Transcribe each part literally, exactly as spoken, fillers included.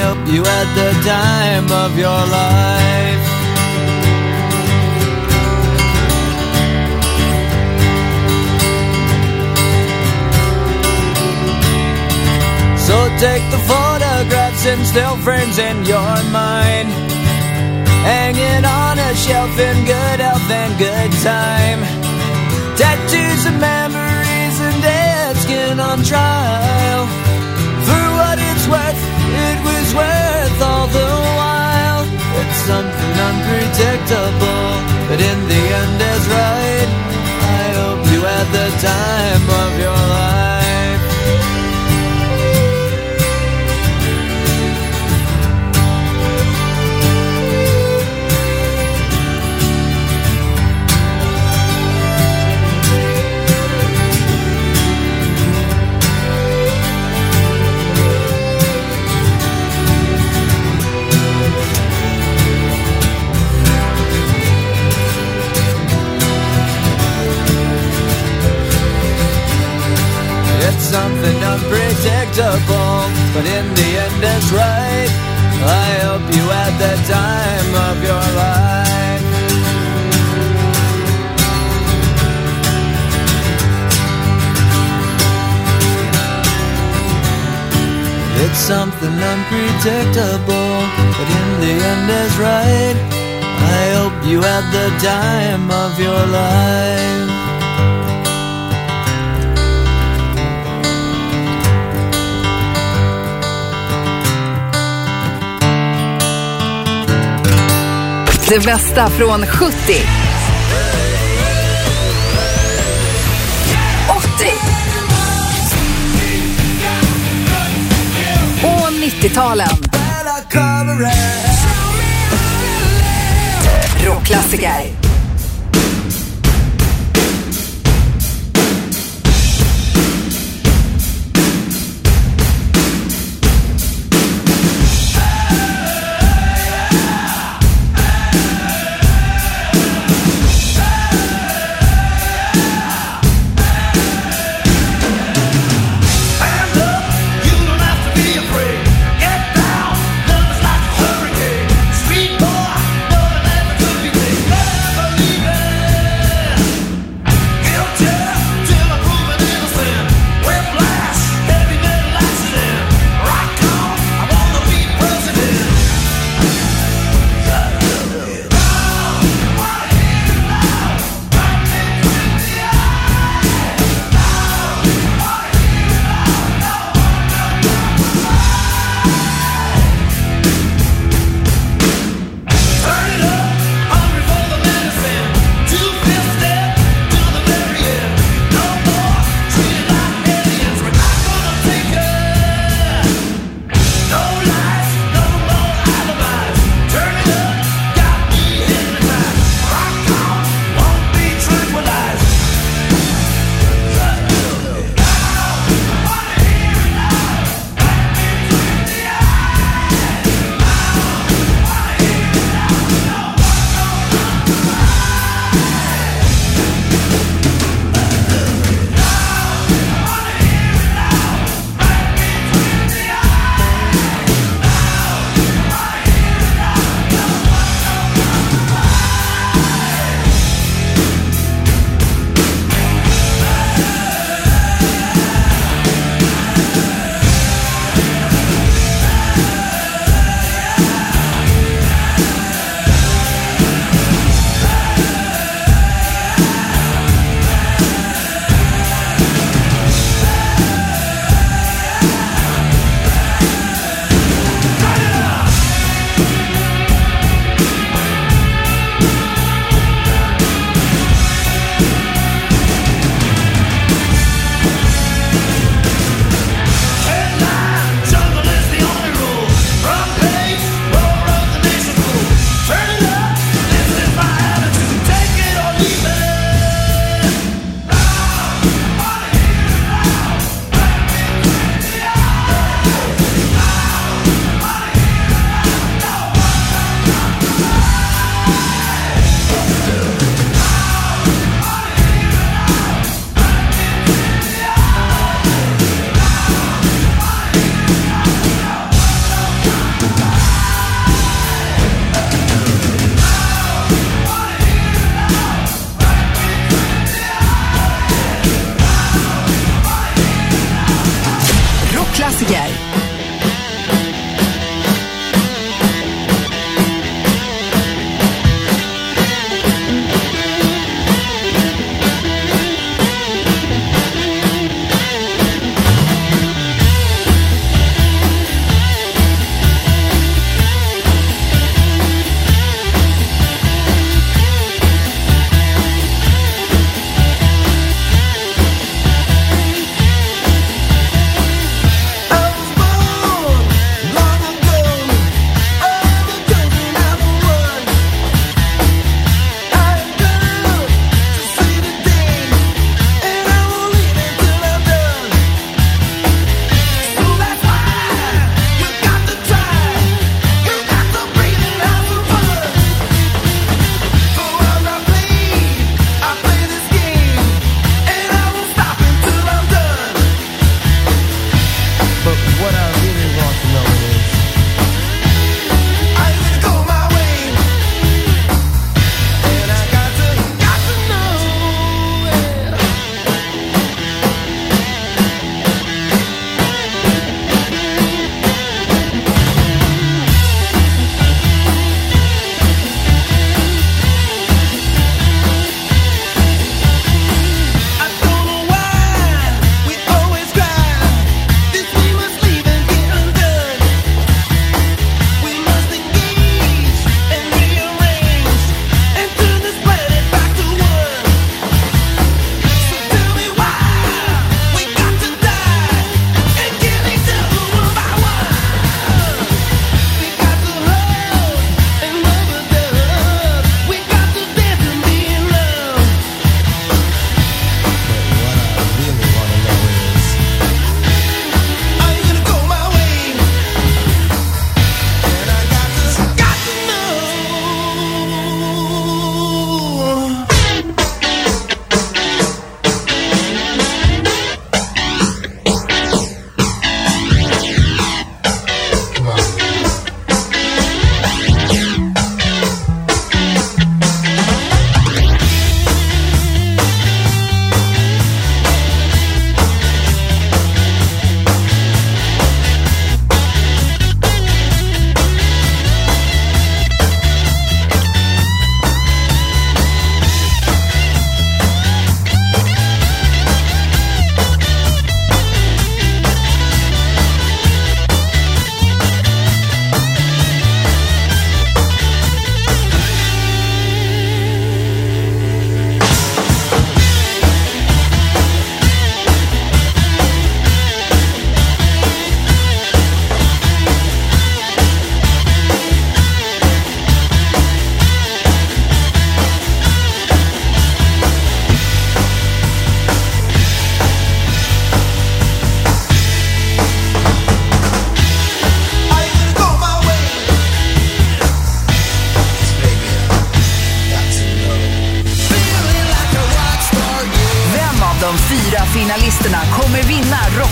hope you had the time of your life. So take the photographs and still frames in your mind, hanging on a shelf in good health and good time. Tattoos of memories and dead skin on trial. For what it's worth, it was worth all the while. It's something unpredictable, but in the end is right. I hope you had the time of your life. Something unpredictable, but in the end it's right. I hope you had the time of your life. It's something unpredictable, but in the end is right. I hope you had the time of your life. Det bästa från sjuttio, åttio och nittio-talen. Rockklassiker. Street boy, but never could be taken.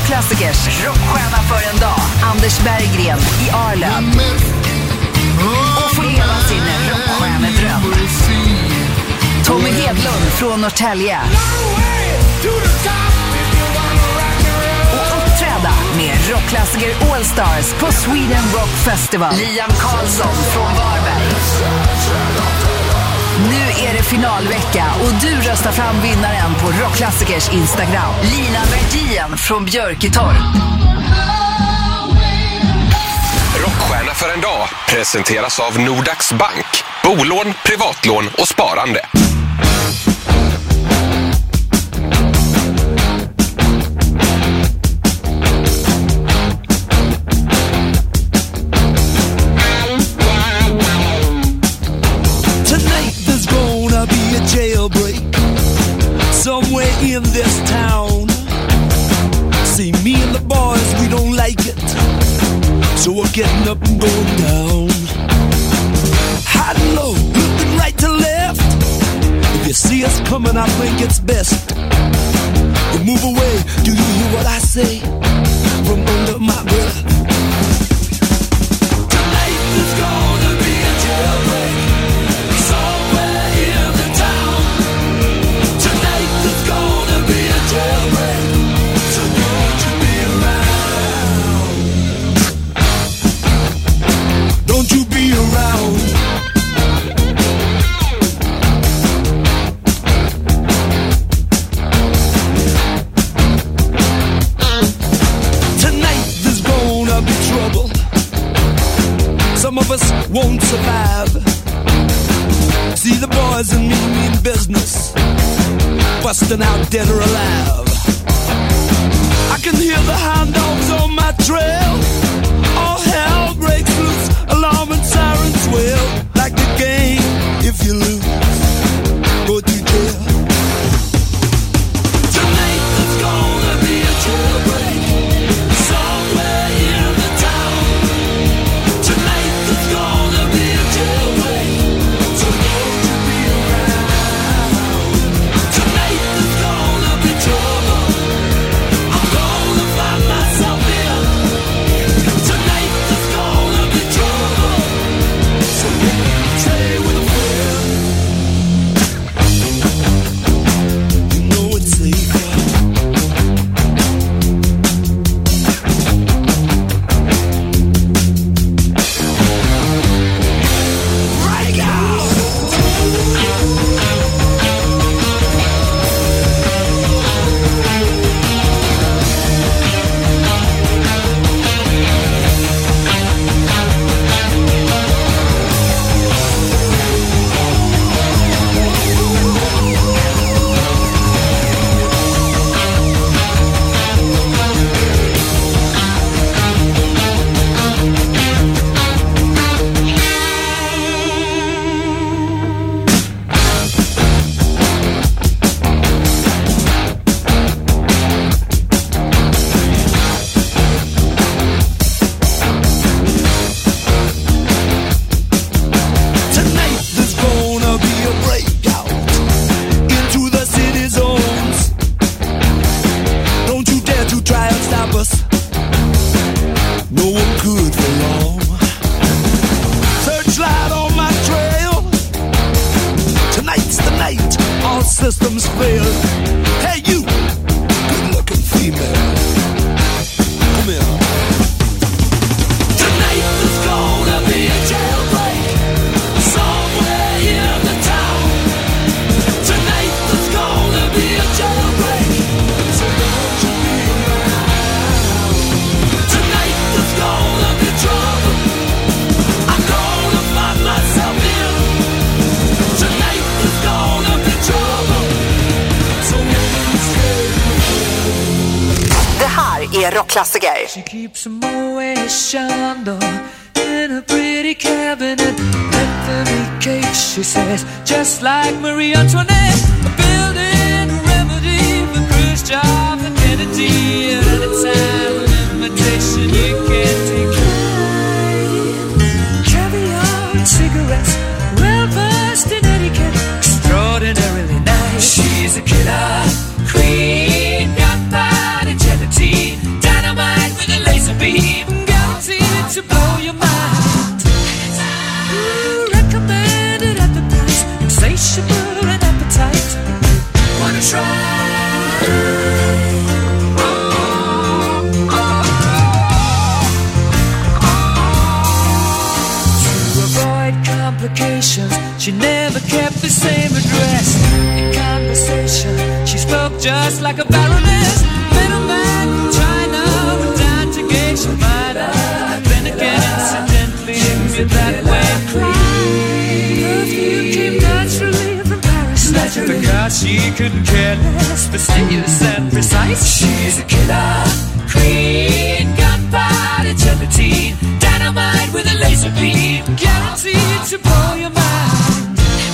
Rockklassikers rockstjärna för en dag, Anders Berggren i Arlen. Och få leva sin rockstjärnedröm. Tommy Hedlund från Norrtälje. Och uppträda med Rockklassiker All Stars på Sweden Rock Festival. Liam Karlsson från Varberg. Nu är det finalvecka och du röstar fram vinnaren på Rockklassikers Instagram. Lina Berggren från Björketorp. Rockstjärna för en dag presenteras av Nordax Bank. Bolån, privatlån och sparande. Jailbreak somewhere in this town. See, me and the boys, we don't like it, so we're getting up and going down. High and low, looking right to left. If you see us coming, I think it's best you move away. Do you hear what I say from under my breath? Tonight is gonna be a jailbreak somewhere in the town. Tonight is gonna be a jailbreak, so won't you be around? Don't you be around? Tonight there's gonna be trouble. Some of us won't survive. See the boys and me in business, busting out dead or alive. I can hear the hound dogs on my trail. All hell breaks loose, alarm and sirens wail. Like the game, if you lose, go to jail. Tonight there's gonna be a jailbreak somewhere in the town. Tonight there's gonna be a jailbreak, so won't you be around? Tonight there's gonna be trouble. I'm gonna find myself in. Tonight there's gonna be trouble, so stay with a friend. You know it's safer. Break out! Tonight there's gonna be a breakout into the city zones. Don't you dare to try and stop us. No one could for long. Searchlight on my trail. Tonight's the night all systems fail. Hey you, good-looking female, come here. Tonight there's gonna be a jailbreak somewhere in the town. Tonight there's gonna be a jailbreak, so won't you be around? Tonight there's gonna be trouble. I'm gonna find myself in. Tonight there's gonna be trouble, so won't you stay? Det här är Rockklassiker. She keeps a Moet Chandon in a pretty cabinet. Anthony cake, she says, just like Marie Antoinette. A building a remedy for Khrushchev and Kennedy. At any time, an invitation you can't decline. Caviar and cigarettes, well versed in etiquette, extraordinarily nice. She's a killer queen, got that agility. mind. Ooh, recommended at the price, insatiable and appetite. Wanna try? Complications, she never kept the same address. In conversation, she spoke just like a baroness. Middleman from China went down to gauge she might have been again incidentally with that way. Perfume came naturally from Paris, naturally. Because she couldn't care less, fastidious and precise. She's a killer queen, gunpowder gelatine, dynamite with a laser beam, guaranteed to blow your mind.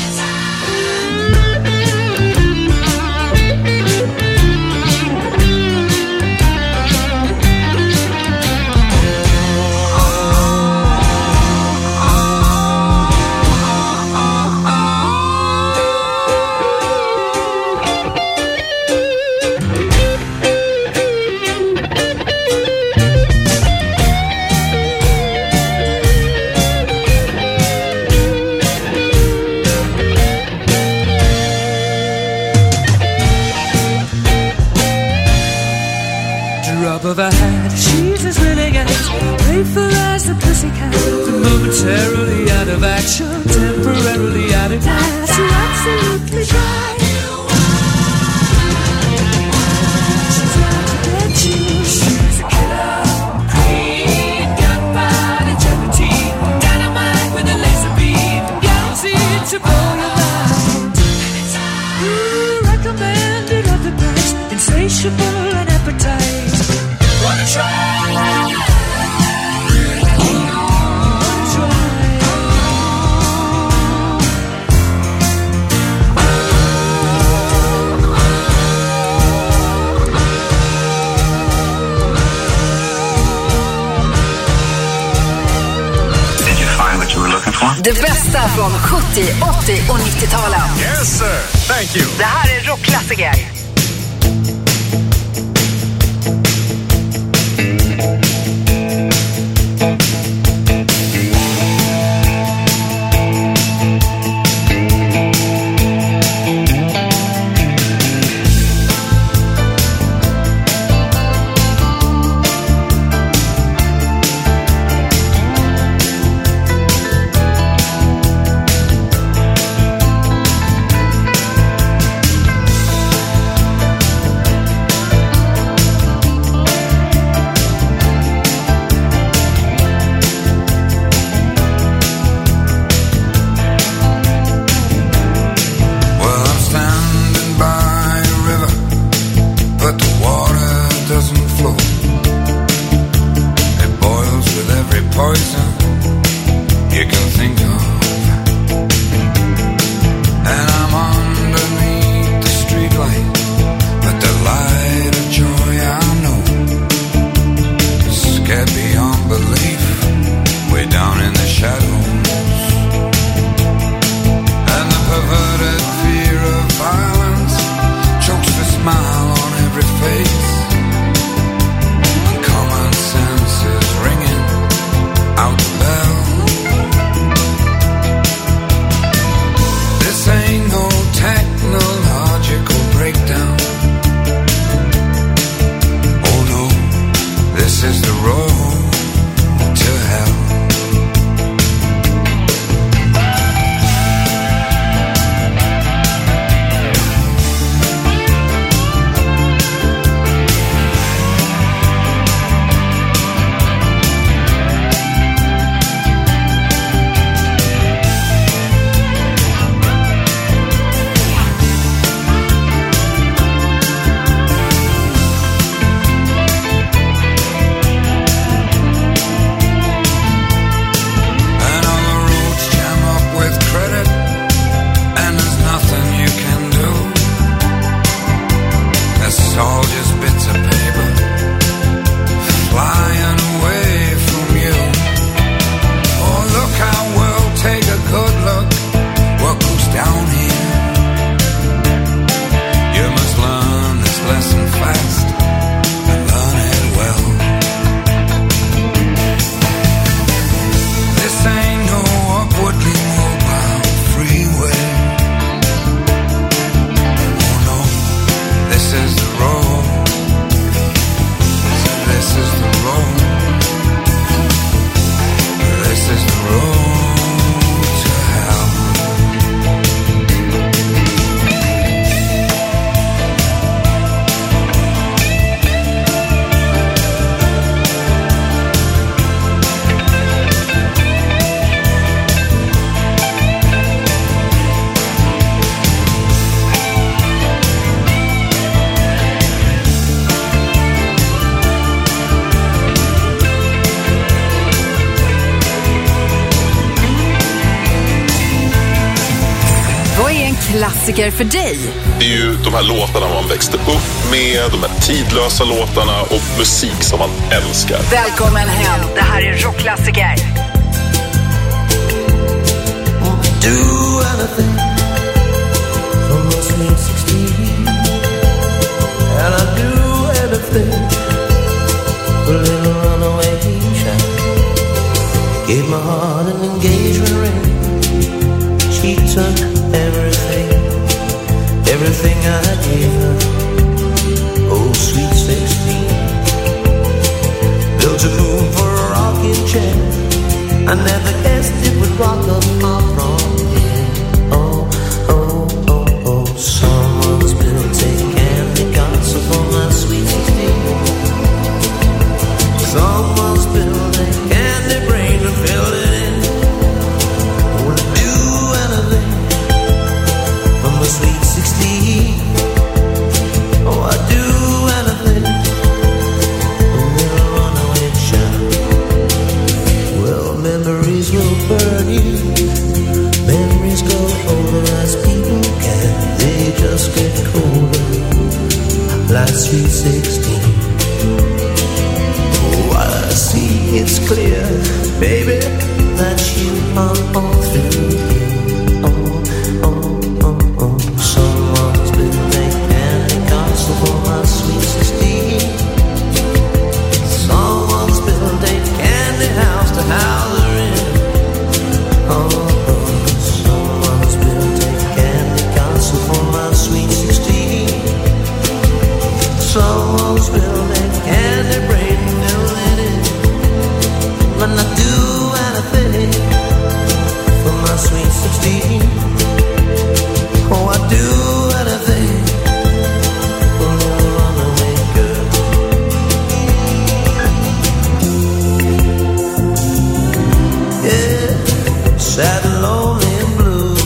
Of her head, she's as renegade, playful as the pussycat, momentarily out of action, temporarily out of gas. You're absolutely right. She's out to get you. She's a killer queen, gunpowder gelatine, dynamite with a laser beam, guaranteed to blow your mind. Ooh, recommended at the price, insatiable and appetite. Wanna try? Det bästa från sjuttio, åttio och nittio-talen. Yes sir, thank you. Det här är rockklassiker. klassiker för dig. Det är ju de här låtarna man växte upp med, de här tidlösa låtarna och musik som man älskar. Välkommen hem. Det här är rockklassiker. Do anything from the sweet sixteen, and I do anything for a little runaway child. Gave my heart an engagement ring. She took everything, everything I gave her. Oh, sweet sixteen. Built a moon for a rocking chair. I never guessed it would rock up my from here. Oh, oh, oh, oh. Someone's built a candy castle for my sweet sixteen. Someone's built a candy brain and filled it in. Would I do anything for my sweet sixteen? Oh, I do anything. A little runaway child. Well, memories will burn you. Memories go older as people can. They just get colder, like sweet sixteen. Oh, I see it's clear, baby, that you are all through here. Oh, oh, oh, oh. Someone's built a candy castle for my sweet sixteen. Someone's built a candy house to house her in. Oh, oh, someone's built a candy castle for my sweet sixteen. Someone's built a candy brain filled it in. When I do anything for my sweet sixteen. Oh, I do anything for a little runaway girl. Yeah, sad, lonely, and blue.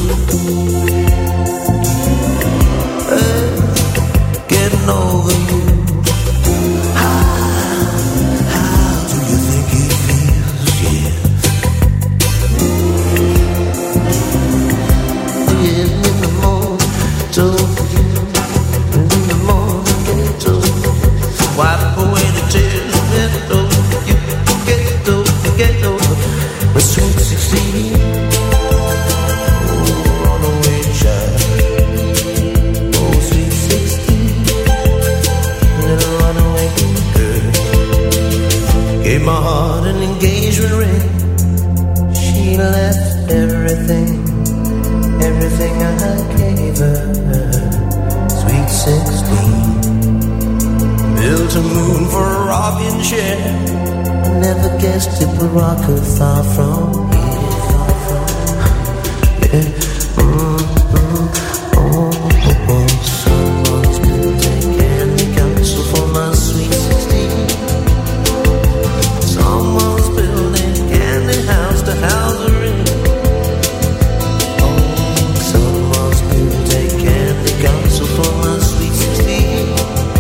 Hey, getting over you. How, how do you think it feels? Yeah. Yeah, in the morning, told you. In the morning, told you. Wipe away the tears, get over you, get over, get over. The sweet sixteen. Oh, runaway child. Oh, sweet sixteen. Little runaway girl. Gave my heart an engagement ring. She left everything, everything I gave her. Sweet sixteen. Built a moon for a rocking chair. I never guessed it would rock her far from here. Far from here. Mm, mm, oh, oh, oh. Someone's built a candy castle for my sweet sixteen. Someone's built a candy house to house her in. Oh, someone's built a candy castle for my sweet sixteen.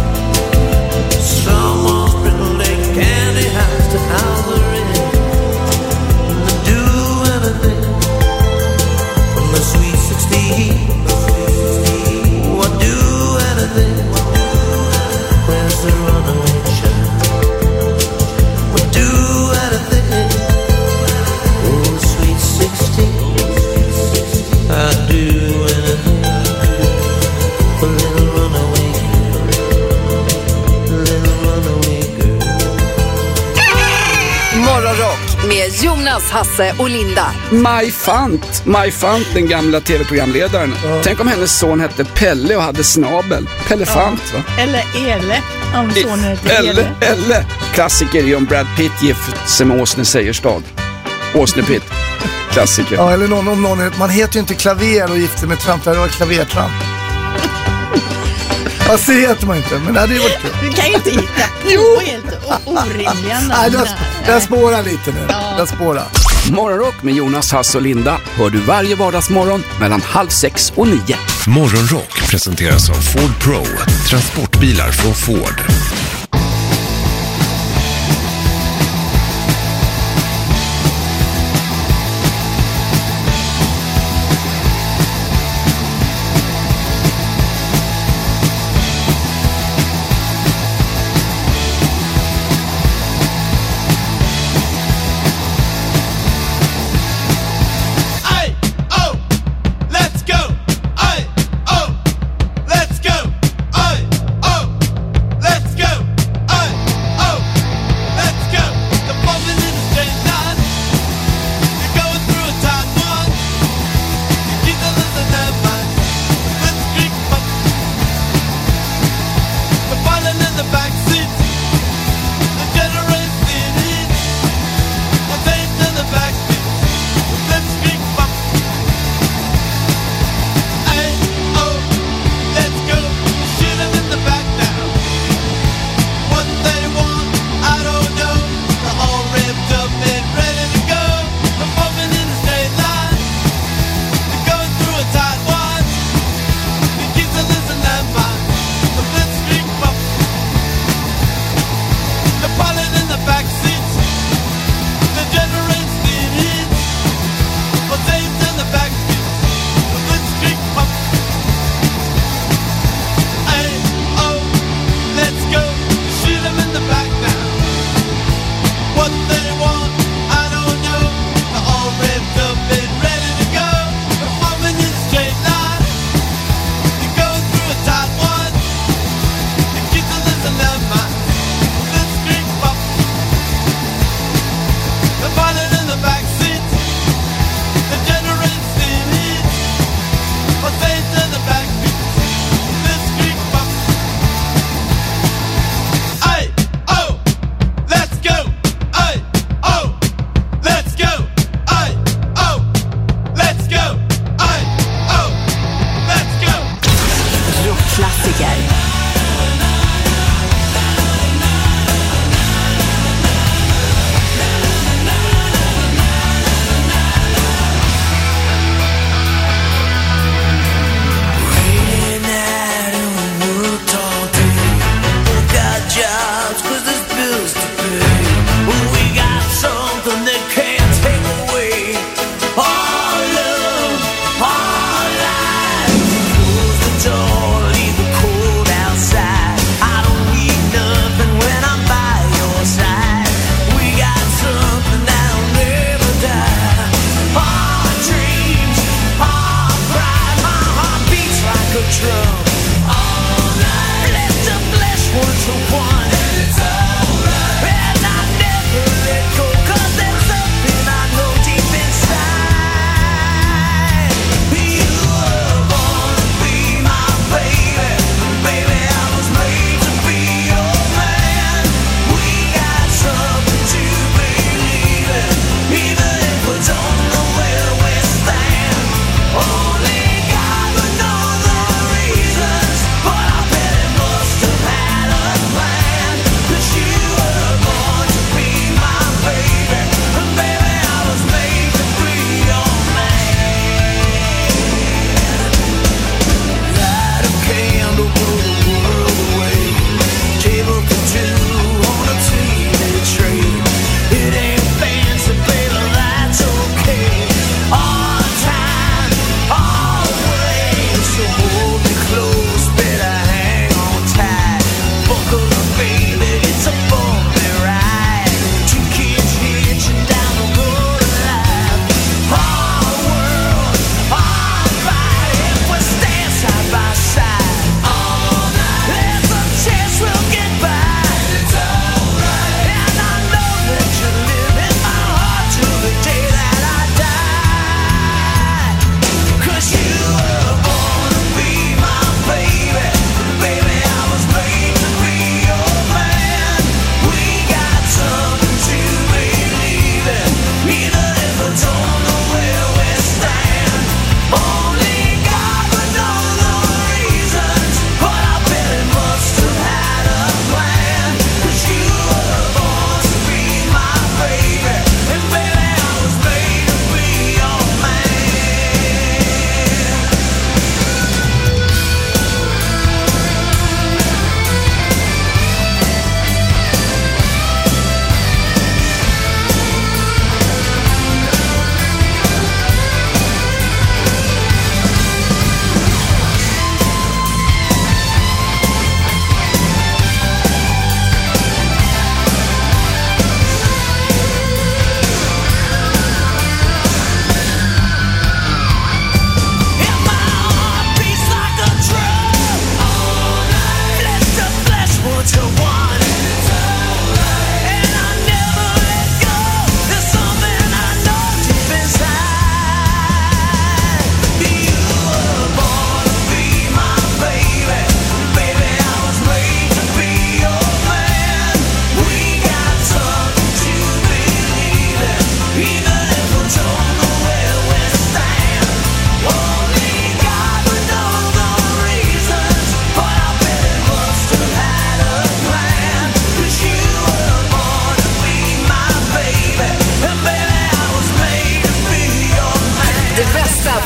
Someone's built a candy house to house her in. And I do anything for my sweet sixteen. Oh, I do anything. Where's the runaway child? I do anything. Oh, sweet sixteen. I do anything. A little runaway girl. A little runaway girl. Morgonrock med Jonas, Hasse och Linda. Maj Fant, Maj Fant, den gamla tv-programledaren. Tänk om hennes son hette Pelle och hade snabel. Pelle Fant, va? Eller Ele, om sonen heter Elle, Ele. Elle. Klassiker är om Brad Pitt gift sig med Åsne Seierstad. Åsne Pitt. Klassiker. Ja, eller någon, om någon, man heter ju inte Klaver och gifter med Tramp, det var Klavertramp. Fast det heter man inte, men det hade ju varit kul. Du kan ju inte hitta Jo. på helt o- orimliga namn. Nej, den, den spårar lite nu. Ja. Den spårar. Morgonrock med Jonas, Hasse och Linda hör du varje vardagsmorgon mellan halv sex och nio. Morgonrock presenteras av Ford Pro. Transportbilar från Ford.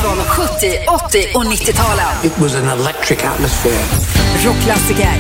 från sjuttio, åttio och nittio-talen. It was an electric atmosphere. Rockklassiker.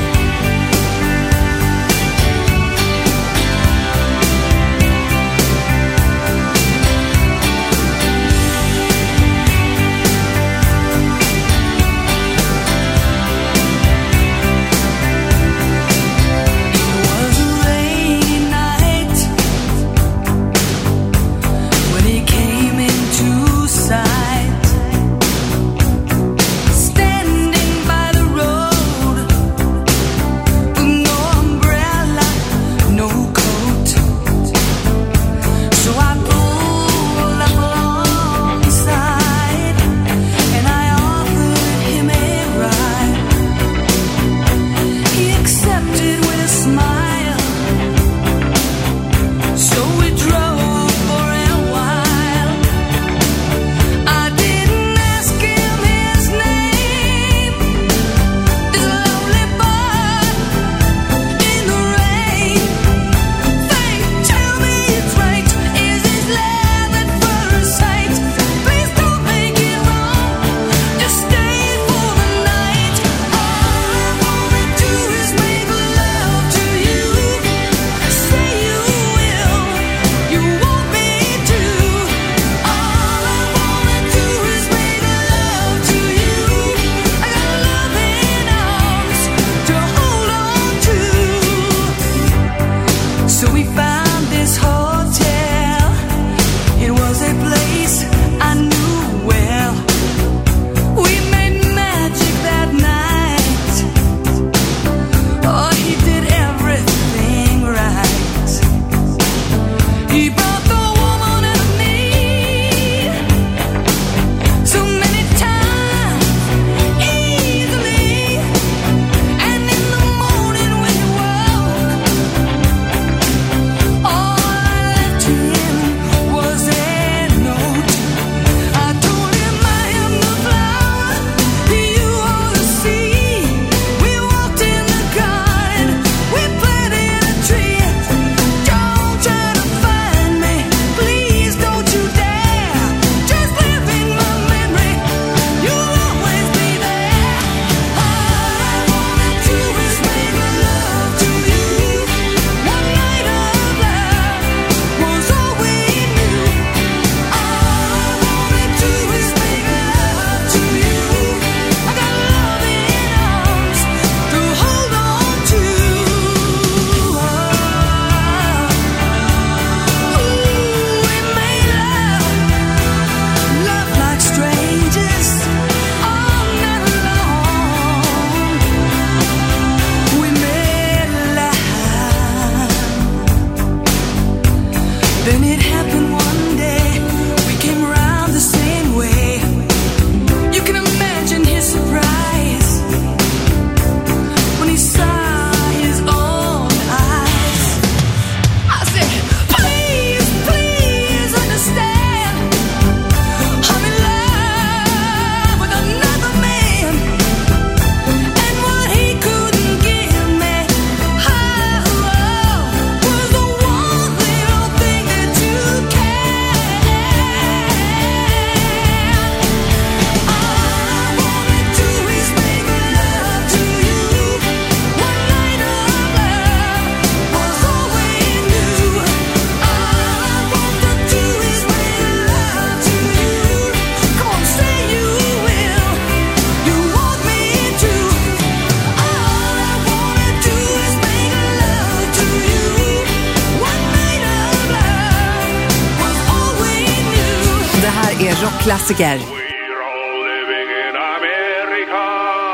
är rockklassiker. We're all living in America,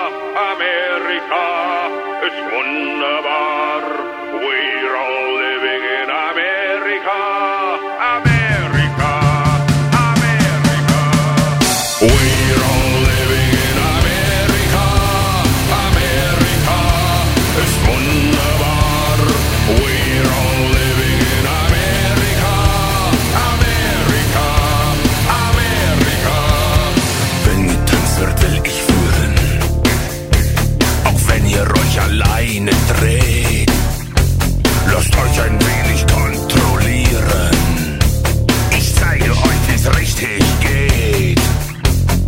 America is wunderbar. We're all living in America, America, America. We're all living in America, America is wunderbar. We're all living in America, America, America. Wenn ihr tanzt, will ich führen, auch wenn ihr euch alleine dreht. Lasst euch ein wenig kontrollieren. Ich zeige euch, wie's richtig geht.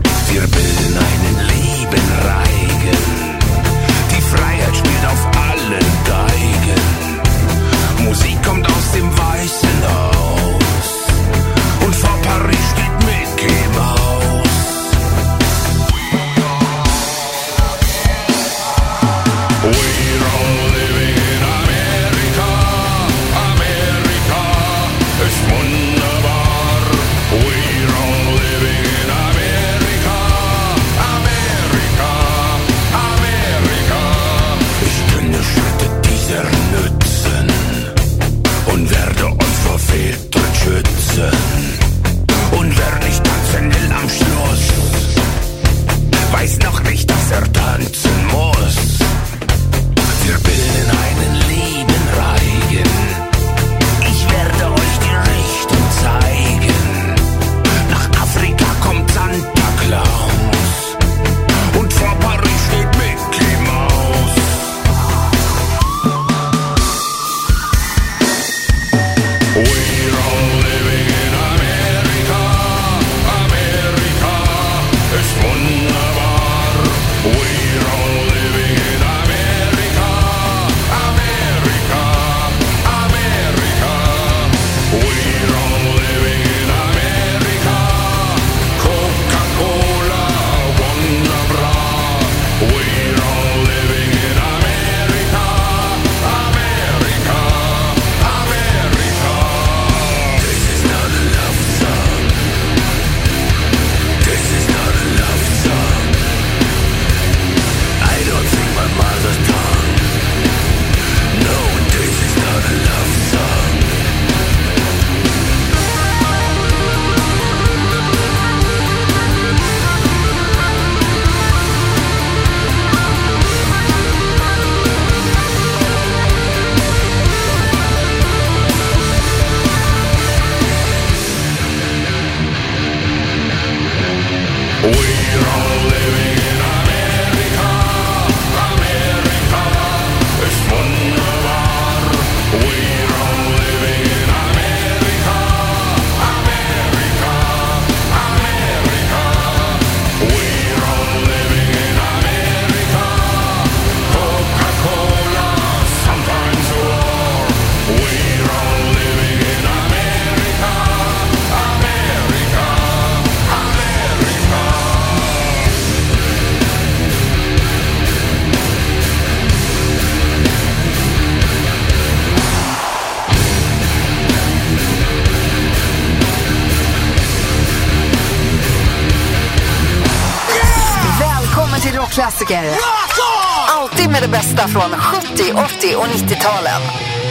rockklassiker. Alltid med det bästa från sjuttio, åttio och nittio-talen.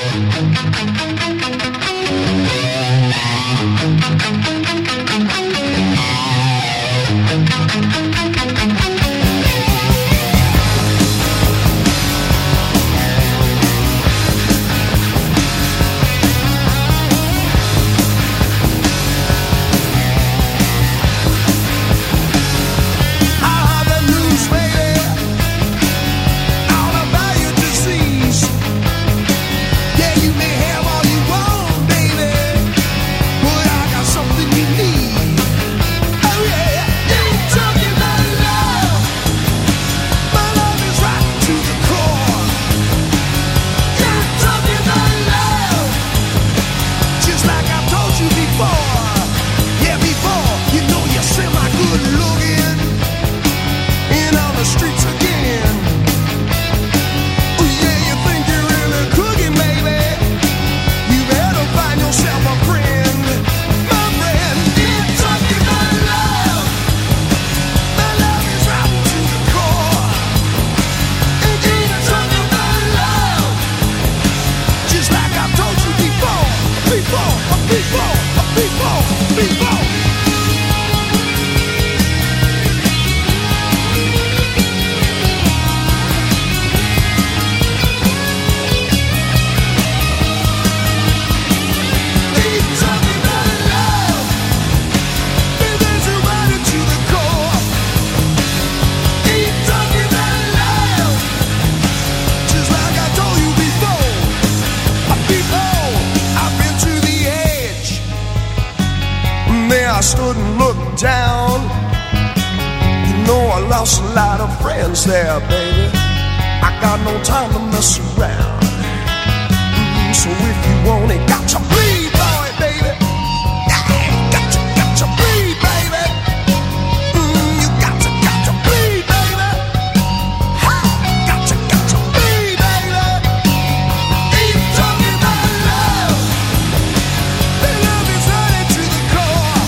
I stood and looked down. You know I lost a lot of friends there, baby. I got no time to mess around. Mm, so if you want it, got to bleed, boy, baby. Yeah, got to, got to bleed, baby. Mm, you got to, got to bleed, baby. Ha, got to, got to bleed, baby. Ain't talking about love. The love is running to the core.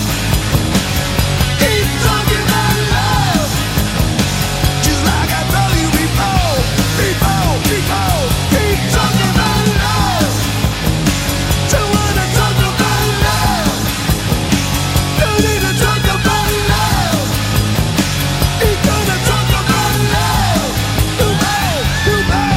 Ain't talking about love. Just like I told you before, before, before. Ain't talking about love. Don't wanna talk about love. Don't need to talk about love. Ain't gonna talk about love. You know, you know.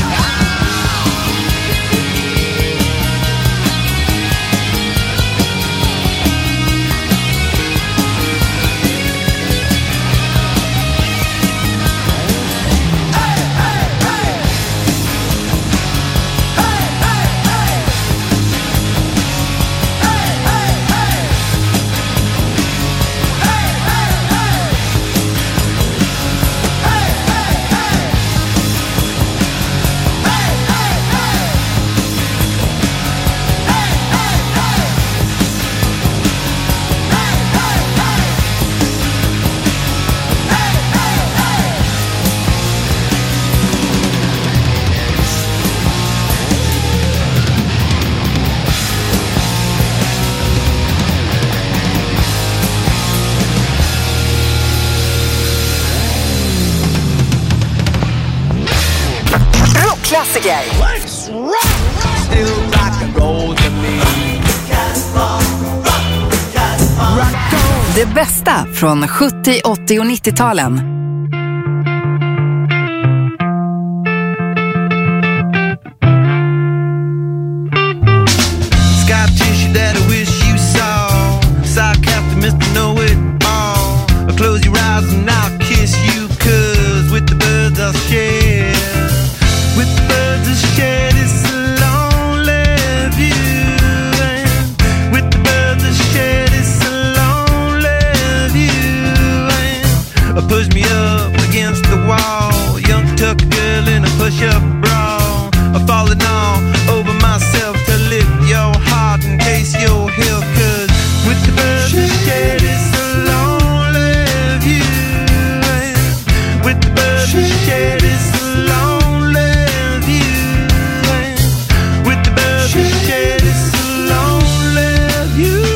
Rockklassiker. Let's rock! Still rock and roll to me. Det bästa från sjuttio, åttio och nittio-talen. Sky tissue that I wish you saw. Sarcastic Mister Know-It-All. Close your eyes and I'll kiss you, 'cause with the birds I'll share. With the birds I'll share this lonely view. And with the birds I'll share this lonely view. And push me up against the wall. Young tuck girl in a push-up bra. I'm falling all over myself to lift your heart and taste your health. 'Cause with the birds I share this lonely view. And with the birds I share this lonely view. And with the birds I share this lonely view.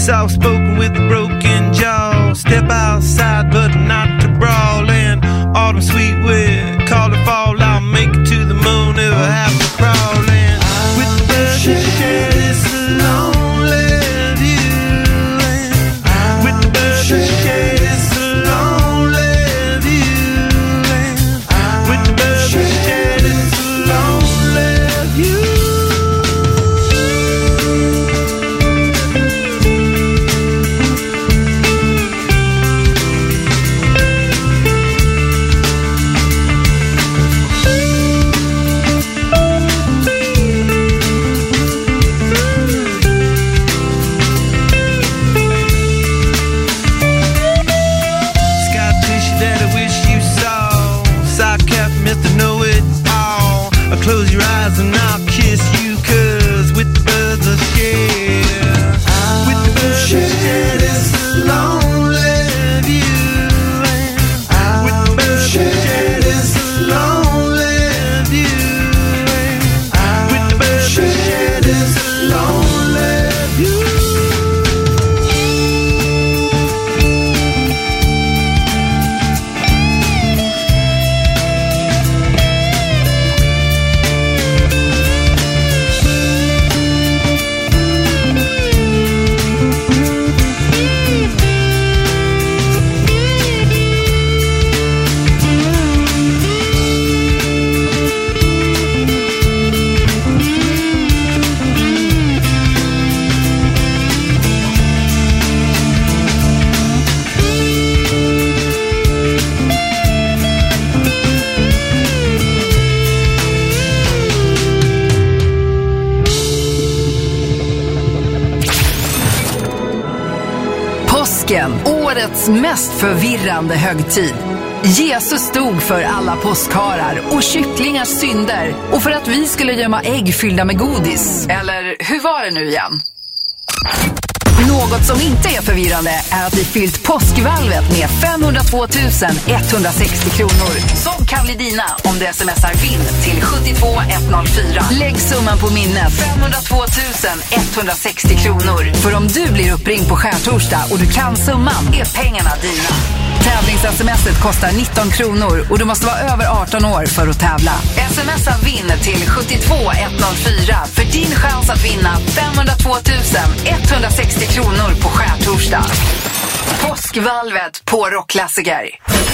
soft-spoken with a broken jaw. Step outside, but not to brawl. And autumn sweet wind, call it fall. I'll make it to the moon if I have to crawl. And with the birds that share this lonely view. And with the birds that share this lonely view. And with the birds that share this lonely view. Close your eyes and I'll kiss you, cause with the birds of share, with the birds of share this lonely view. With the birds of share this lonely view. With the birds of share this lonely view. Årets mest förvirrande högtid. Jesus stod för alla påskharar och kycklingars synder och för att vi skulle gömma ägg fyllda med godis. Eller hur var det nu igen? Något som inte är förvirrande är att vi fyllt påskvalvet med femhundratvå tusen etthundrasextio kronor som kan bli dina om du smsar vinn till sjuttiotvå etthundrafyra. Lägg summan på minnet femhundratvå tusen etthundrasextio kronor. För om du blir uppringd på skärtorsdag och du kan summan är pengarna dina. Tävlings-smset kostar nitton kronor och du måste vara över arton år för att tävla. Smsa vinn till sjuttiotvå etthundrafyra för din chans att vinna femhundratvå tusen etthundrasextio kronor på skärtorsdag. Påskvalvet på Rockklassiker.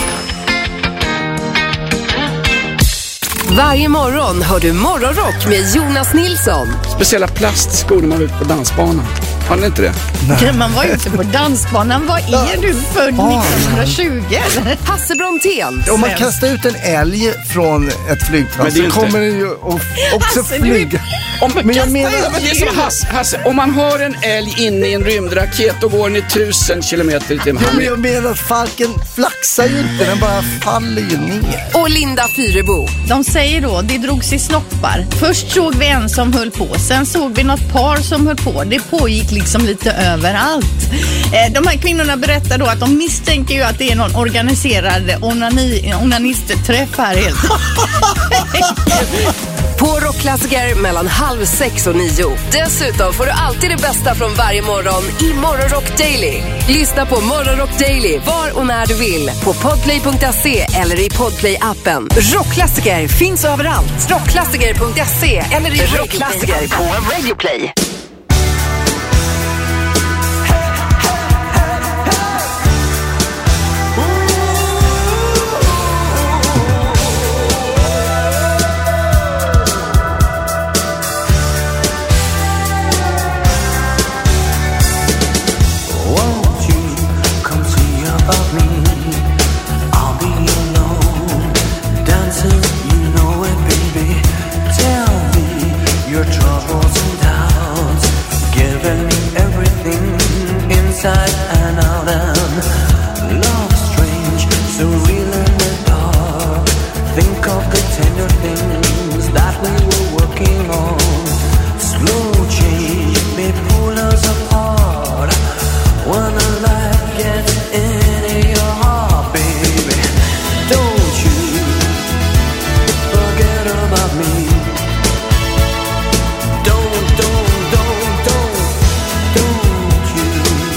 Varje morgon hör du Morgonrock med Jonas Nilsson. Speciella plastskor när man är ute på dansbanan. Har ni inte det? Nej. Man var ju inte på dansbanan. Vad är du född nittonhundratjugo? Hasse Brontén. Om man kastar ut en älg från ett flygplan så kommer den ju också Hasse, flyga. Om, men jag menar... Men det är som Hasse, Hasse, om man har en älg inne i en rymdraket då går den i tusen kilometer i timmen. Ja, men jag menar att falken flaxar ju inte, den bara faller ju ner. Och Linda Fyrebo. De säger då, det drogs i snoppar. Först såg vi en som höll på, sen såg vi något par som höll på. Det pågick liksom lite överallt. Eh, de här kvinnorna berättar då att de misstänker ju att det är någon organiserad onani, onanistträff här helt. På Rockklassiker mellan halv sex och nio. Dessutom får du alltid det bästa från varje morgon i Morgonrock Daily. Lyssna på Morgonrock Daily var och när du vill på podplay punkt se eller i Podplay-appen. Rockklassiker finns överallt. Rockklassiker punkt se eller i Rockklassiker på Radioplay. Inside and out and love strange, so real in the dark. Think of the tender things that we were working on. Slow change may pull us apart when the light gets into your heart, baby. Don't you forget about me. Don't, don't, don't, don't, don't you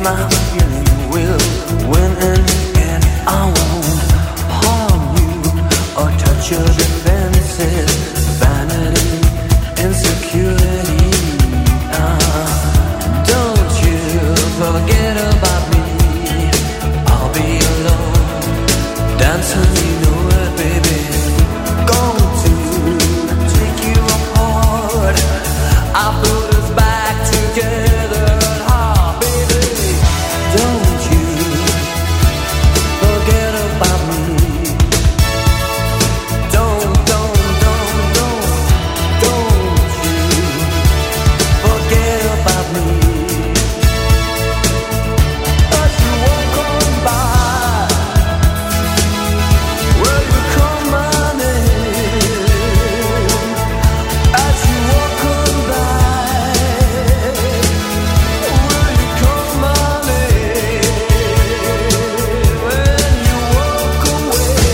my feeling will win in the end. I won't harm you or touch your defenses. Vanity, insecurity. Uh, don't you forget about me. I'll be alone, dancing, you know it, baby. Going to take you apart. I put us back together. Ah, baby, don't you forget about me. Don't, don't, don't, don't, don't you forget about me. As you walk on by, will you call my name? As you walk on by, will you call my name? When you walk away,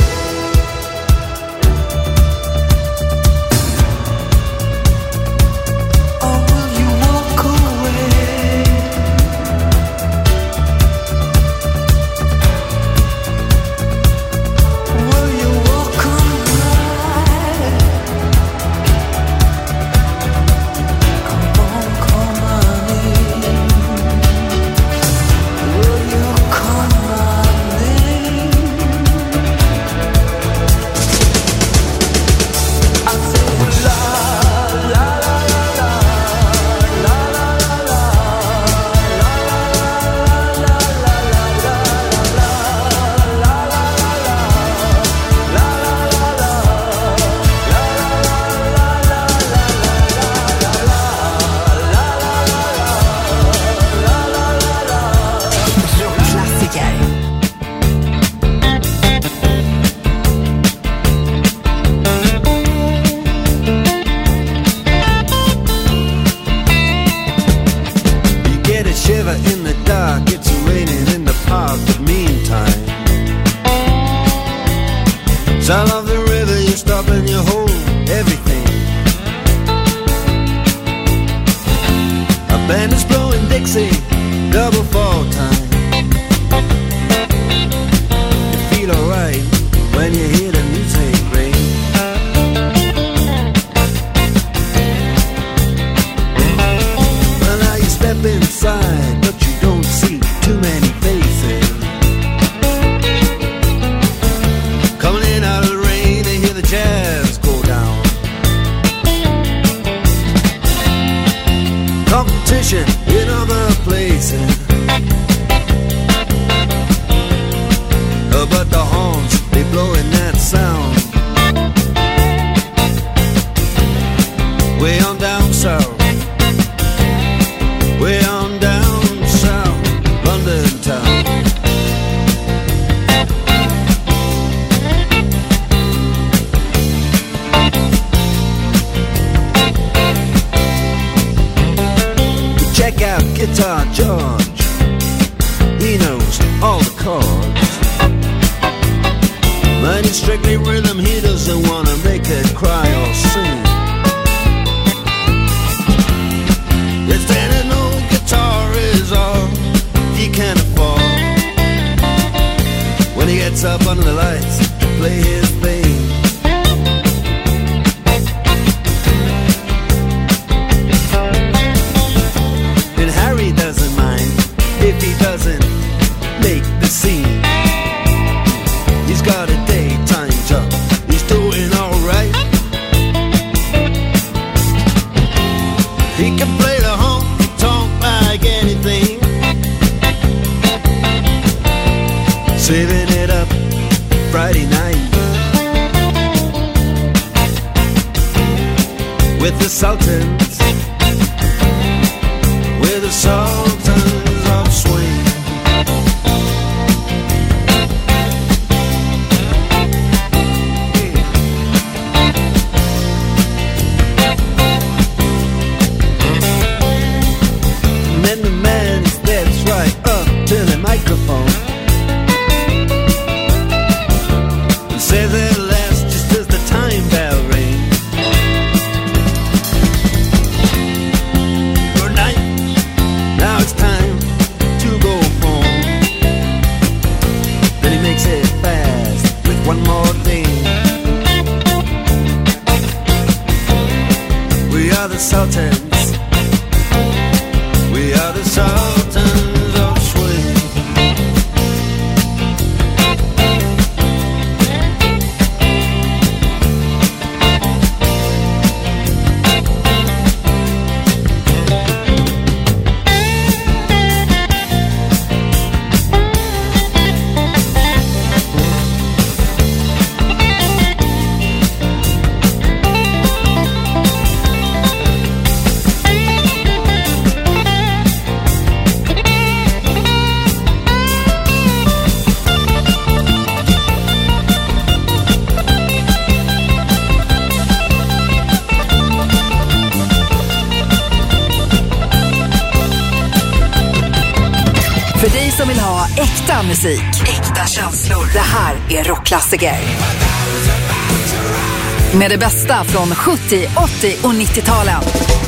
oh, will you walk away? Will you walk on by? Come on, call my name. Will you call my name? I say la la la la la la la la la la Rockklassiker. You get a shiver in the dark, it's raining in the park, but meantime, sound of the river, you stop and you hold everything. A band is blowing Dixie, double fall time. You feel alright when you hear the music ring. Well, now you step inside, but you don't see too many faces. Coming in out of the rain and hear the jazz go down. Competition in other places. Uh, but the horns, they blowing that sound. Way on down south. Way on down south, London town. Check out Guitar George. He knows all the chords. But it's strictly rhythm, he doesn't wanna make it cry or sing. If standing old guitar is all he can afford, when he gets up under the lights to play his thing, and Harry doesn't mind if he doesn't make the scene. He's got a daytime job, he's doing alright. He can play the honky-tonk like anything, saving it up Friday night with the Sultans, with the Sultans of Swing. And then the man steps right up to the microphone and says at last, just as the time bell rings, good night, now it's time to are the Sultans. We are the Sultans of Swing. För dig som vill ha äkta musik, äkta känslor. Det här är Rockklassiker. Med det bästa från sjuttio, åttio och nittio-talen.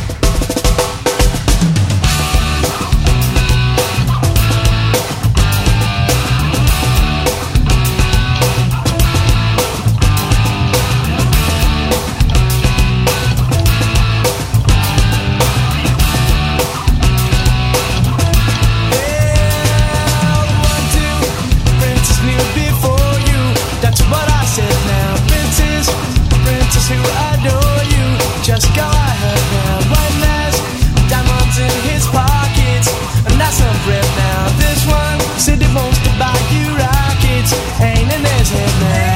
Just go ahead now, one last diamonds in his pockets, and that's some bread now. This one said he wants to buy you rockets, ain't in his head now.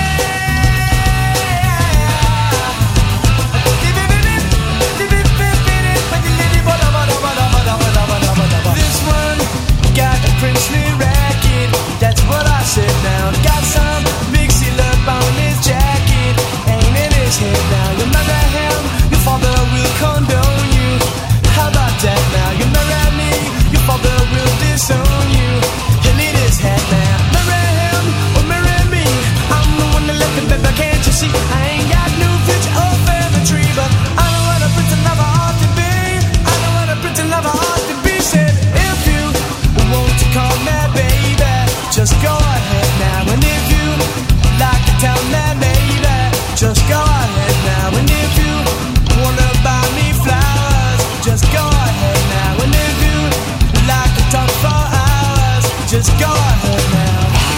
This one got a princely racket, that's what I said now. Got some big seal up on his jacket, ain't in his head now. You marry him, your father will condone you. How about that now? You marry me, your father will disown you. He'll lead his head now. Marry him or marry me, I'm the one that left him, baby, can't you see? I ain't got no future or family tree, but I know what a pretty lover ought to be. I know what a pretty lover ought to be. Said if you want to call me baby, just go ahead now. And if you like to tell me baby, just go ahead now. And if you wanna buy me flowers, just go ahead now. And if you like to talk for hours, just go ahead now.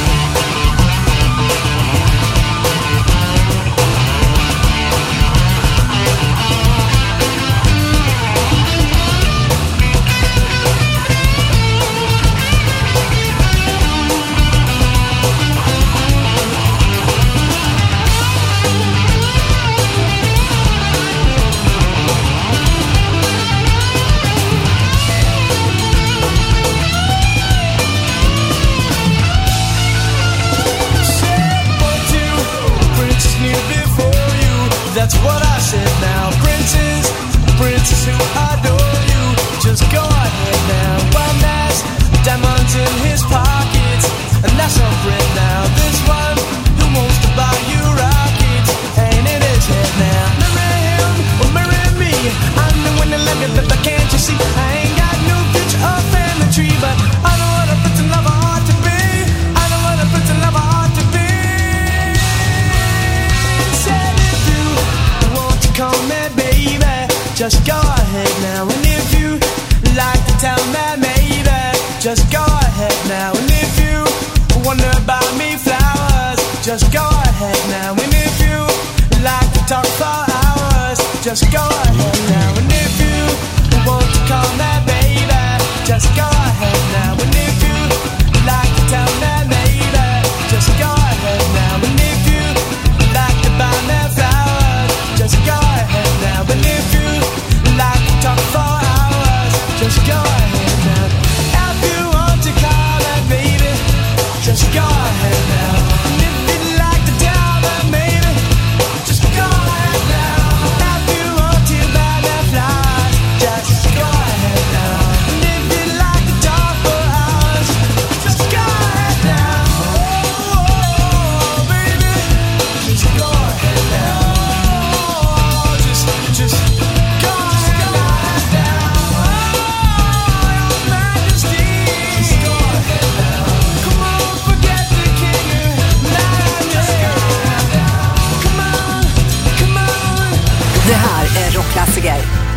That's what I said now. Princes, princes who adore you, just go ahead now. One last diamonds in his pockets, and that's some bread now. This one who wants to buy you rockets, ain't in his head now. Marry him or marry me, I'm the one that left you, but can't you see? I ain't got no future or family tree, but I know what a pretty lover ought to be. I know what a pretty lover ought to be. Said if you want to call me baby, just go ahead now. And if you like to tell me maybe, just go ahead now. And if you wanna buy me flowers, just go ahead now. And if you like to talk for hours, just go ahead now. And if you want to call me baby, just go ahead now. And if you like to tell me maybe, just go ahead now. And if you like to buy me flowers, just go ahead now. And if you like to talk for hours, just go ahead now. If you want to call me baby, just go ahead now. And if you'd like to tell me maybe, just go ahead now. If you want to buy me rockklassiker.